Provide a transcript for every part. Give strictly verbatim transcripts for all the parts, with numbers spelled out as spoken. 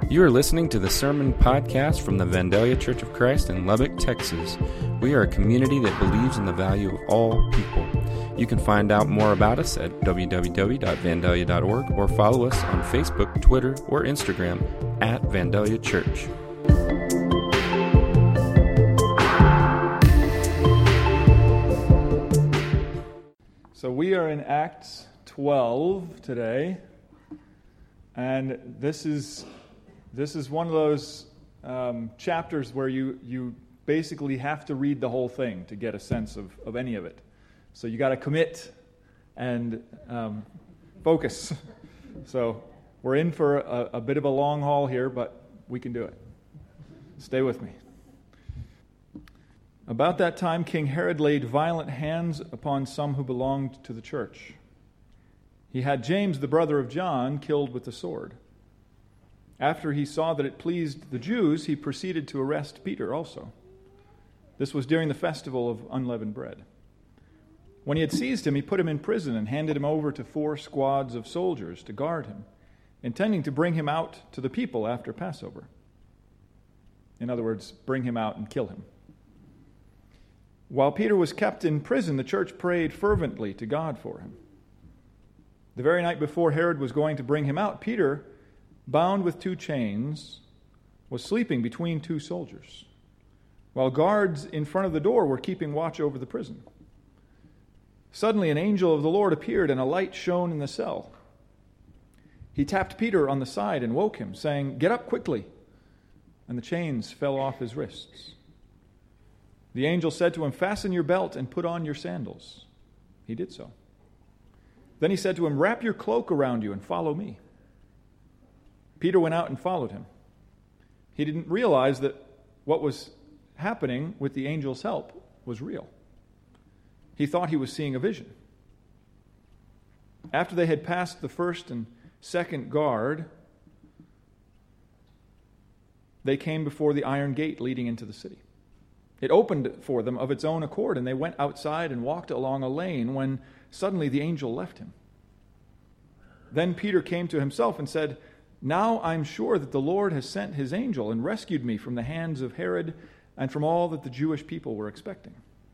You are listening to the Sermon Podcast from the Vandalia Church of Christ in Lubbock, Texas. We are a community that believes in the value of all people. You can find out more about us at w w w dot vandalia dot org or follow us on Facebook, Twitter, or Instagram at Vandalia Church. So we are in Acts twelve today, and this is this is one of those um, chapters where you you basically have to read the whole thing to get a sense of, of any of it. So you got to commit and um, focus. So we're in for a, a bit of a long haul here, but we can do it. Stay with me. About that time, King Herod laid violent hands upon some who belonged to the church. He had James, the brother of John, killed with the sword. After he saw that it pleased the Jews, he proceeded to arrest Peter also. This was during the festival of unleavened bread. When he had seized him, he put him in prison and handed him over to four squads of soldiers to guard him, intending to bring him out to the people after Passover. In other words, bring him out and kill him. While Peter was kept in prison, the church prayed fervently to God for him. The very night before Herod was going to bring him out, Peter, bound with two chains, was sleeping between two soldiers, while guards in front of the door were keeping watch over the prison. Suddenly an angel of the Lord appeared, and a light shone in the cell. He tapped Peter on the side and woke him, saying, "Get up quickly." And the chains fell off his wrists. The angel said to him, "Fasten your belt and put on your sandals." He did so. Then he said to him, "Wrap your cloak around you and follow me." Peter went out and followed him. He didn't realize that what was happening with the angel's help was real. He thought he was seeing a vision. After they had passed the first and second guard, they came before the iron gate leading into the city. It opened for them of its own accord, and they went outside and walked along a lane when suddenly the angel left him. Then Peter came to himself and said, "Now I'm sure that the Lord has sent his angel and rescued me from the hands of Herod and from all that the Jewish people were expecting."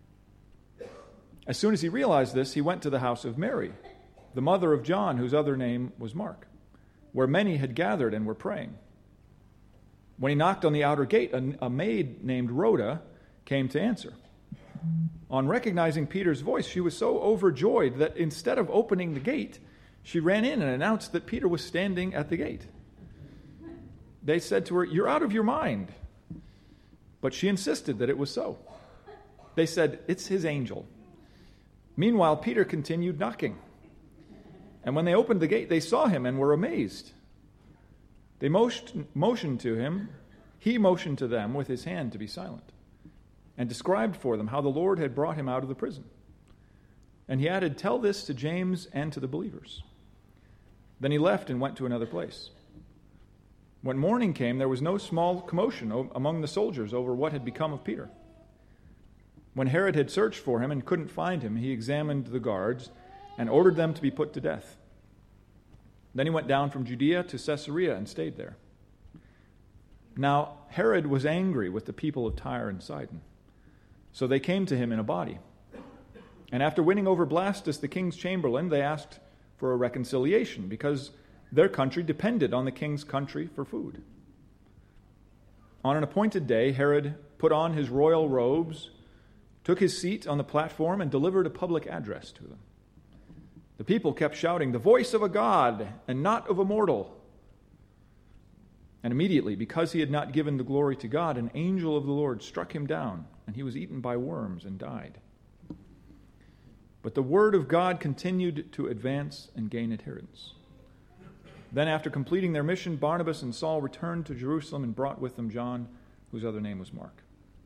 As soon as he realized this, he went to the house of Mary, the mother of John, whose other name was Mark, where many had gathered and were praying. When he knocked on the outer gate, a, a maid named Rhoda came to answer. On recognizing Peter's voice, she was so overjoyed that instead of opening the gate, she ran in and announced that Peter was standing at the gate. They said to her, "You're out of your mind." But she insisted that it was so. They said, "It's his angel." Meanwhile, Peter continued knocking. And when they opened the gate, they saw him and were amazed. They motioned to him. He motioned to them with his hand to be silent, and described for them how the Lord had brought him out of the prison. And he added, "Tell this to James and to the believers." Then he left and went to another place. When morning came, there was no small commotion among the soldiers over what had become of Peter. When Herod had searched for him and couldn't find him, he examined the guards and ordered them to be put to death. Then he went down from Judea to Caesarea and stayed there. Now Herod was angry with the people of Tyre and Sidon, so they came to him in a body. And after winning over Blastus, the king's chamberlain, they asked for a reconciliation, because their country depended on the king's country for food. On an appointed day, Herod put on his royal robes, took his seat on the platform, and delivered a public address to them. The people kept shouting, "The voice of a god, and not of a mortal." And immediately, because he had not given the glory to God, an angel of the Lord struck him down, and he was eaten by worms and died. But the word of God continued to advance and gain adherents. Then, after completing their mission, Barnabas and Saul returned to Jerusalem and brought with them John, whose other name was Mark.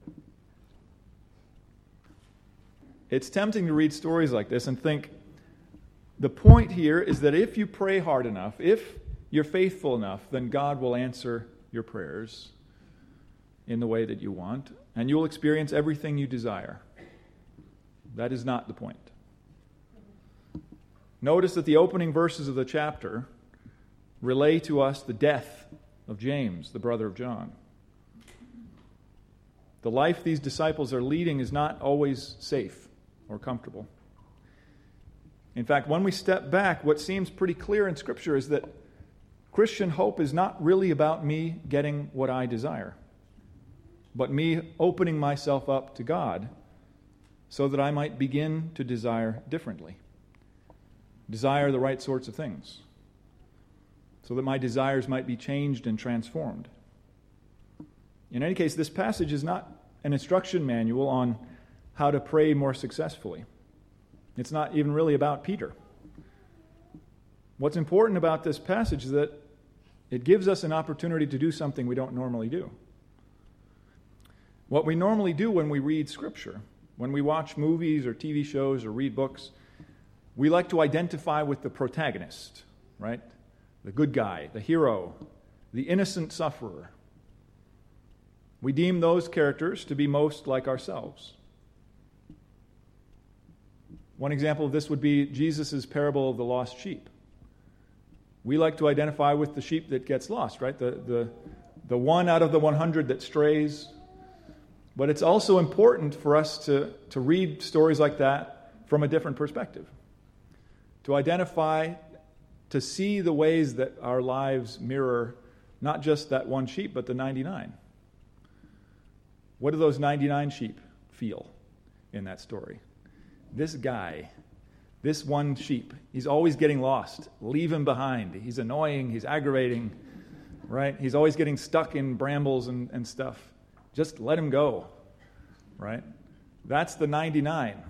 It's tempting to read stories like this and think, the point here is that if you pray hard enough, if you're faithful enough, then God will answer your prayers in the way that you want, and you'll experience everything you desire. That is not the point. Notice that the opening verses of the chapter relay to us the death of James, the brother of John. The life these disciples are leading is not always safe or comfortable. In fact, when we step back, what seems pretty clear in Scripture is that Christian hope is not really about me getting what I desire, but me opening myself up to God so that I might begin to desire differently, desire the right sorts of things, so that my desires might be changed and transformed. In any case, this passage is not an instruction manual on how to pray more successfully. It's not even really about Peter. What's important about this passage is that it gives us an opportunity to do something we don't normally do. What we normally do when we read Scripture, when we watch movies or T V shows or read books, we like to identify with the protagonist, right? The good guy, the hero, the innocent sufferer. We deem those characters to be most like ourselves. One example of this would be Jesus' parable of the lost sheep. We like to identify with the sheep that gets lost, right? The, the, the one out of the one hundred that strays. But it's also important for us to, to read stories like that from a different perspective. To identify, to see the ways that our lives mirror not just that one sheep, but the ninety-nine. What do those ninety-nine sheep feel in that story? This guy, this one sheep, he's always getting lost. Leave him behind. He's annoying. He's aggravating, right? He's always getting stuck in brambles and, and stuff. Just let him go, right? That's the ninety-nine.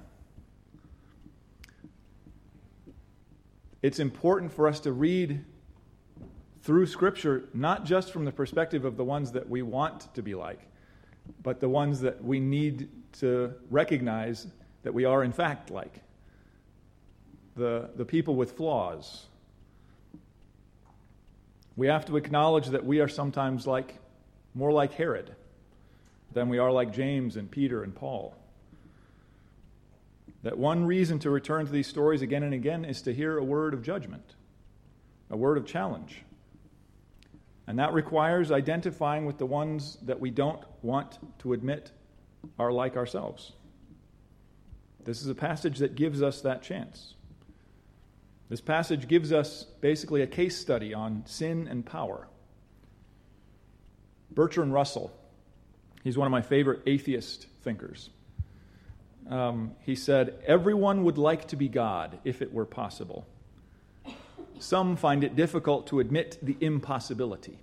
It's important for us to read through Scripture, not just from the perspective of the ones that we want to be like, but the ones that we need to recognize that we are in fact like. The, the people with flaws. We have to acknowledge that we are sometimes like, more like Herod than we are like James and Peter and Paul. That one reason to return to these stories again and again is to hear a word of judgment, a word of challenge. And that requires identifying with the ones that we don't want to admit are like ourselves. This is a passage that gives us that chance. This passage gives us basically a case study on sin and power. Bertrand Russell, he's one of my favorite atheist thinkers. Um, he said, "Everyone would like to be God if it were possible. Some find it difficult to admit the impossibility."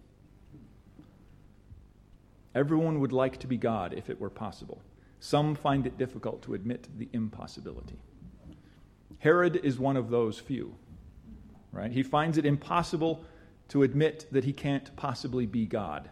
Everyone would like to be God if it were possible. Some find it difficult to admit the impossibility. Herod is one of those few, right? He finds it impossible to admit that he can't possibly be God.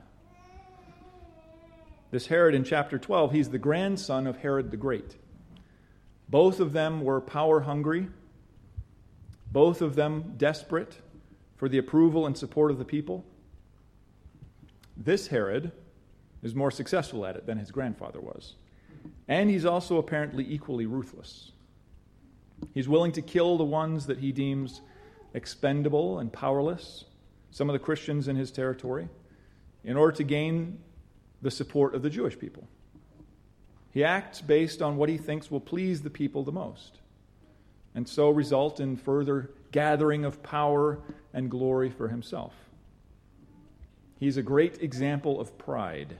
This Herod in chapter twelve, he's the grandson of Herod the Great. Both of them were power-hungry, both of them desperate for the approval and support of the people. This Herod is more successful at it than his grandfather was. And he's also apparently equally ruthless. He's willing to kill the ones that he deems expendable and powerless, some of the Christians in his territory, in order to gain the support of the Jewish people. He acts based on what he thinks will please the people the most, and so result in further gathering of power and glory for himself. He's a great example of pride.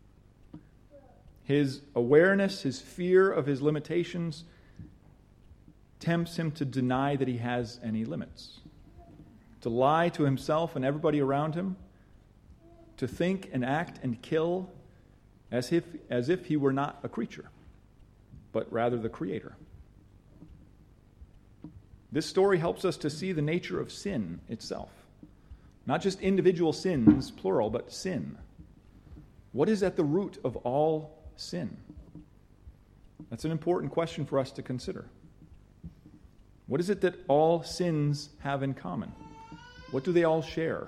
His awareness, his fear of his limitations tempts him to deny that he has any limits, to lie to himself and everybody around him, to think and act and kill as if, as if he were not a creature, but rather the Creator. This story helps us to see the nature of sin itself. Not just individual sins, plural, but sin. What is at the root of all sin? That's an important question for us to consider. What is it that all sins have in common? What do they all share?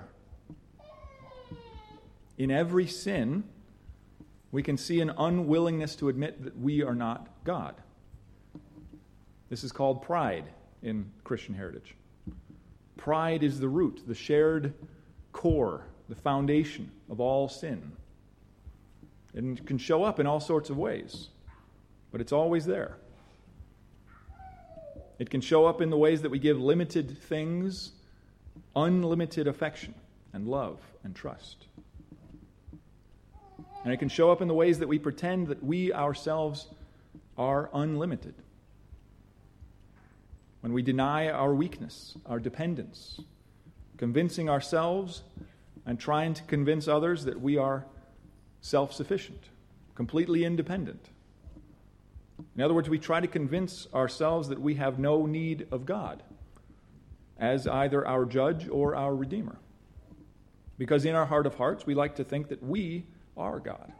In every sin, we can see an unwillingness to admit that we are not God. This is called pride in Christian heritage. Pride is the root, the shared core the foundation of all sin. It can show up in all sorts of ways, but it's always there. It can show up in the ways that we give limited things unlimited affection and love and trust. And it can show up in the ways that we pretend that we ourselves are unlimited. When we deny our weakness, our dependence, convincing ourselves and trying to convince others that we are self-sufficient, completely independent. In other words, we try to convince ourselves that we have no need of God as either our judge or our redeemer. Because in our heart of hearts, we like to think that we are God.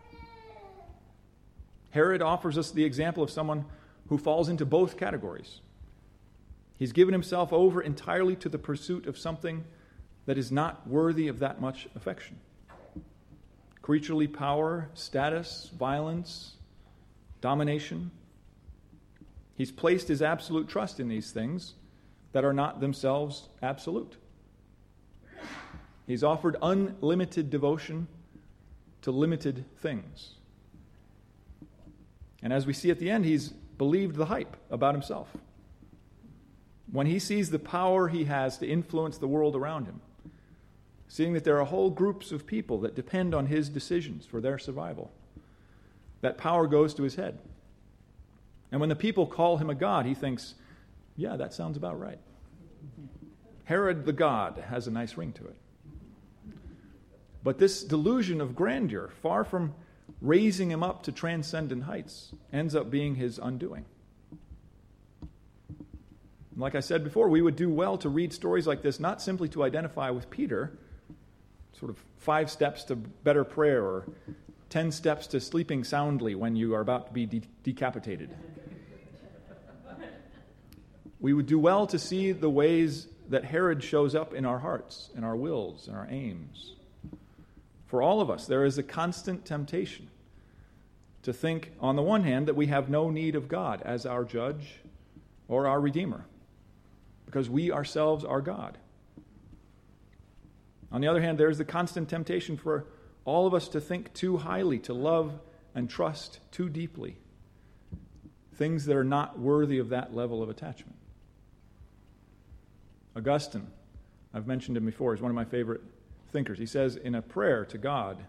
Herod offers us the example of someone who falls into both categories. He's given himself over entirely to the pursuit of something that is not worthy of that much affection. Creaturely power, status, violence, domination. He's placed his absolute trust in these things that are not themselves absolute. He's offered unlimited devotion to limited things. And as we see at the end, he's believed the hype about himself. When he sees the power he has to influence the world around him, seeing that there are whole groups of people that depend on his decisions for their survival, that power goes to his head. And when the people call him a god, he thinks, yeah, that sounds about right. Herod the god has a nice ring to it. But this delusion of grandeur, far from raising him up to transcendent heights, ends up being his undoing. And like I said before, we would do well to read stories like this, not simply to identify with Peter, sort of five steps to better prayer or ten steps to sleeping soundly when you are about to be de- decapitated. We would do well to see the ways that Herod shows up in our hearts, in our wills, in our aims. For all of us, there is a constant temptation to think, on the one hand, that we have no need of God as our judge or our redeemer, because we ourselves are God. On the other hand, there is the constant temptation for all of us to think too highly, to love and trust too deeply, things that are not worthy of that level of attachment. Augustine, I've mentioned him before, is one of my favorite thinkers. He says in a prayer to God,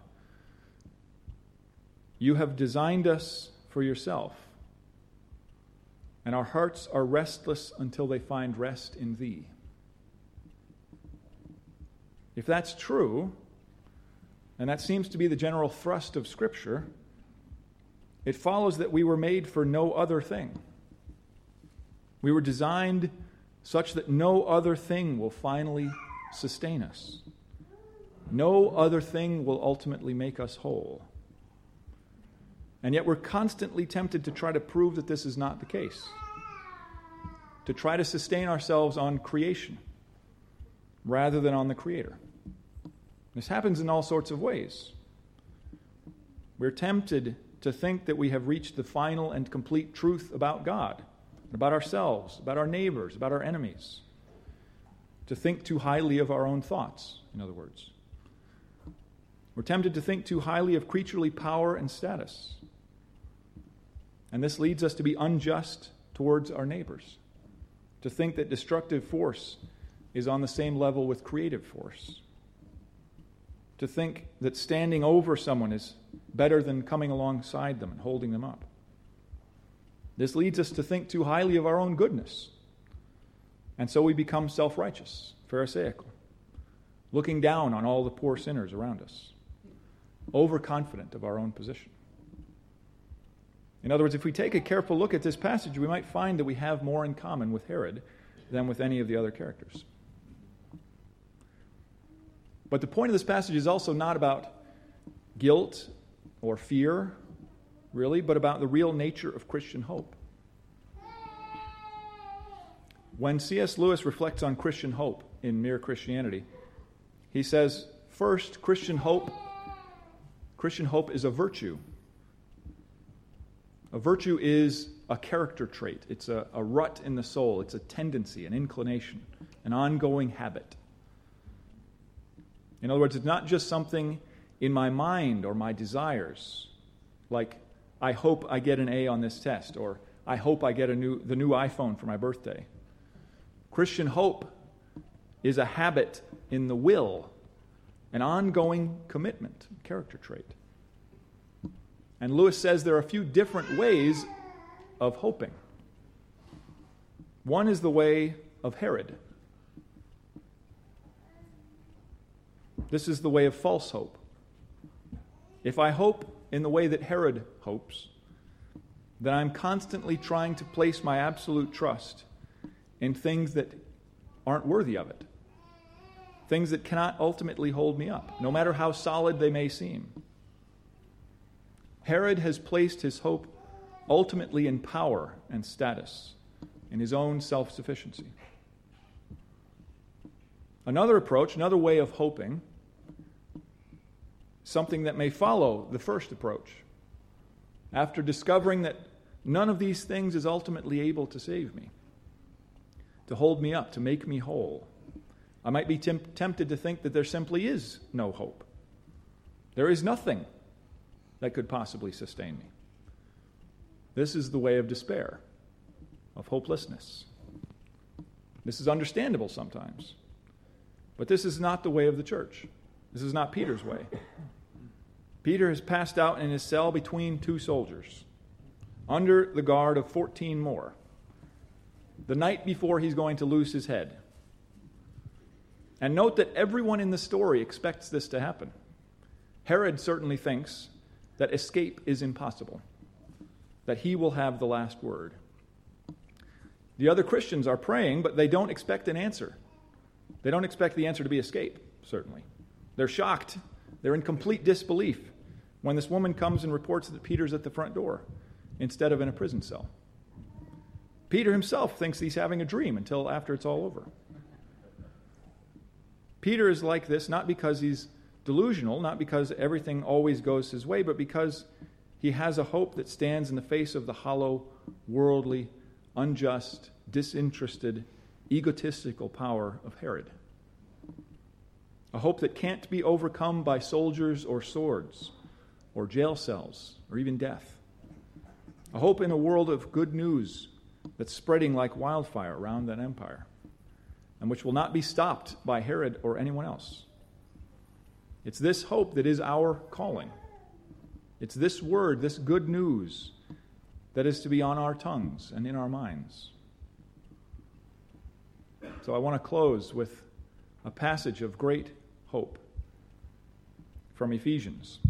"You have designed us for yourself, and our hearts are restless until they find rest in thee." If that's true, and that seems to be the general thrust of Scripture, it follows that we were made for no other thing. We were designed such that no other thing will finally sustain us. No other thing will ultimately make us whole. And yet we're constantly tempted to try to prove that this is not the case. To try to sustain ourselves on creation rather than on the Creator. This happens in all sorts of ways. We're tempted to think that we have reached the final and complete truth about God, about ourselves, about our neighbors, about our enemies. To think too highly of our own thoughts, in other words. We're tempted to think too highly of creaturely power and status. And this leads us to be unjust towards our neighbors. To think that destructive force is on the same level with creative force. To think that standing over someone is better than coming alongside them and holding them up. This leads us to think too highly of our own goodness. And so we become self-righteous, pharisaical, looking down on all the poor sinners around us, overconfident of our own position. In other words, if we take a careful look at this passage, we might find that we have more in common with Herod than with any of the other characters. But the point of this passage is also not about guilt or fear, really, but about the real nature of Christian hope. When C S Lewis reflects on Christian hope in Mere Christianity, he says, first, Christian hope, Christian hope is a virtue. A virtue is a character trait. It's a, a rut in the soul. It's a tendency, an inclination, an ongoing habit. In other words, it's not just something in my mind or my desires, like I hope I get an A on this test, or I hope I get a new the new iPhone for my birthday. Christian hope is a habit in the will, an ongoing commitment, character trait. And Lewis says there are a few different ways of hoping. One is the way of Herod. This is the way of false hope. If I hope in the way that Herod hopes, then I'm constantly trying to place my absolute trust in things that aren't worthy of it, things that cannot ultimately hold me up, no matter how solid they may seem. Herod has placed his hope ultimately in power and status, in his own self-sufficiency. Another approach, another way of hoping, something that may follow the first approach. After discovering that none of these things is ultimately able to save me, to hold me up, to make me whole, I might be temp- tempted to think that there simply is no hope. There is nothing that could possibly sustain me. This is the way of despair, of hopelessness. This is understandable sometimes, but this is not the way of the church. This is not Peter's way. Peter has passed out in his cell between two soldiers, under the guard of fourteen more, the night before he's going to lose his head. And note that everyone in the story expects this to happen. Herod certainly thinks that escape is impossible, that he will have the last word. The other Christians are praying, but they don't expect an answer. They don't expect the answer to be escape, certainly. They're shocked. They're in complete disbelief when this woman comes and reports that Peter's at the front door instead of in a prison cell. Peter himself thinks he's having a dream until after it's all over. Peter is like this not because he's delusional, not because everything always goes his way, but because he has a hope that stands in the face of the hollow, worldly, unjust, disinterested, egotistical power of Herod. A hope that can't be overcome by soldiers or swords or jail cells or even death. A hope in a world of good news that's spreading like wildfire around that empire and which will not be stopped by Herod or anyone else. It's this hope that is our calling. It's this word, this good news, that is to be on our tongues and in our minds. So I want to close with a passage of great hope from Ephesians.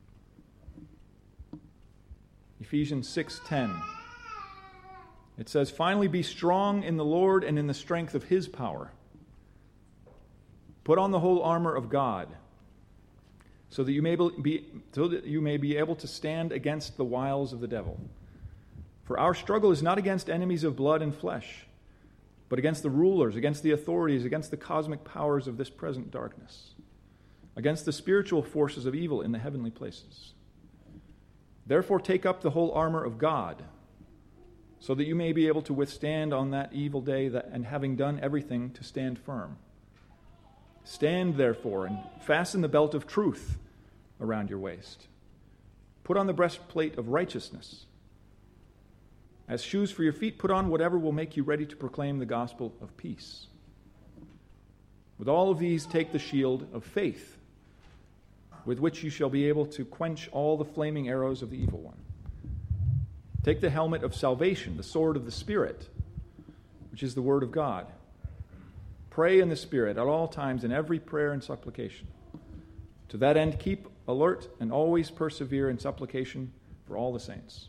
Ephesians six ten. It says, "Finally be strong in the Lord and in the strength of his power. Put on the whole armor of God, so that you may be so that you may be able to stand against the wiles of the devil. For our struggle is not against enemies of blood and flesh, but against the rulers, against the authorities, against the cosmic powers of this present darkness, against the spiritual forces of evil in the heavenly places. Therefore take up the whole armor of God, so that you may be able to withstand on that evil day, that, and having done everything, to stand firm. Stand, therefore, and fasten the belt of truth around your waist. Put on the breastplate of righteousness. As shoes for your feet, put on whatever will make you ready to proclaim the gospel of peace. With all of these, take the shield of faith, with which you shall be able to quench all the flaming arrows of the evil one. Take the helmet of salvation, the sword of the Spirit, which is the word of God. Pray in the Spirit at all times in every prayer and supplication. To that end, keep alert and always persevere in supplication for all the saints."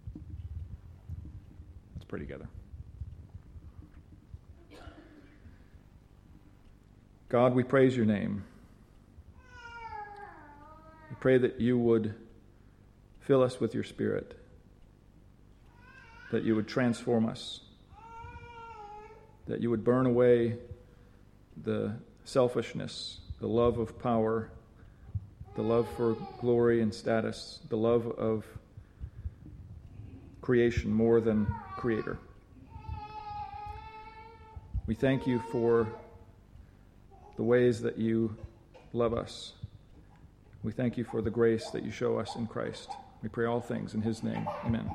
Let's pray together. God, we praise your name. We pray that you would fill us with your Spirit, that you would transform us, that you would burn away the selfishness, the love of power, the love for glory and status, the love of creation more than creator. We thank you for the ways that you love us. We thank you for the grace that you show us in Christ. We pray all things in his name. Amen.